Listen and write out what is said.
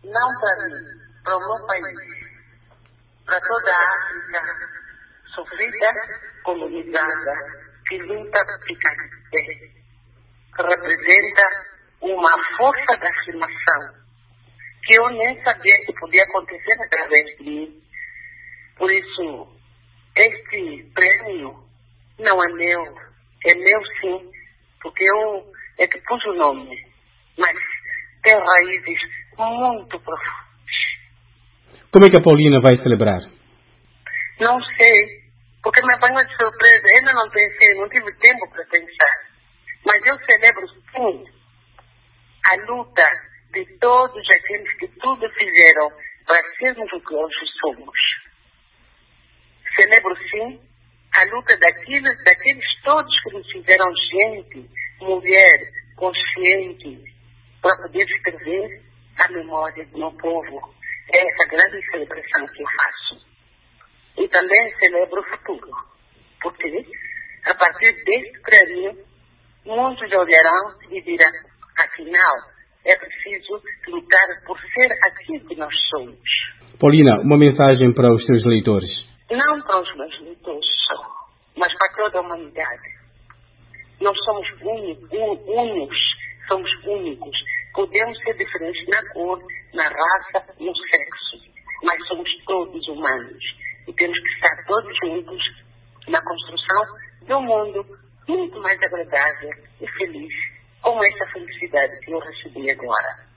não para mim, para o meu país, para toda a África sofrida, colonizada, que luta por ficar de pé, que representa uma força da afirmação que eu nem sabia que podia acontecer através de mim. Por isso, este prêmio não é meu sim, porque eu é que pus o nome, mas tem raízes muito profundas. Como é que a Paulina vai celebrar? Não sei, porque me apanhou de surpresa. Ainda não pensei, não tive tempo para pensar. Mas eu celebro sim a luta de todos aqueles que tudo fizeram para sermos o que hoje somos. Celebro sim a luta daqueles todos que nos fizeram gente, mulher, consciente, para poder escrever a memória do meu povo. É essa grande celebração que eu faço. E também celebro o futuro, porque a partir deste prêmio, muitos olharão e dirão, afinal, é preciso lutar por ser aquilo que nós somos. Paulina, uma mensagem para os seus leitores. Não para os meus leitores só, mas para toda a humanidade. Nós somos únicos, somos únicos. Podemos ser diferentes na cor, na raça, no sexo, mas somos todos humanos. E temos que estar todos juntos na construção de um mundo muito mais agradável e feliz, como essa felicidade que eu recebi agora.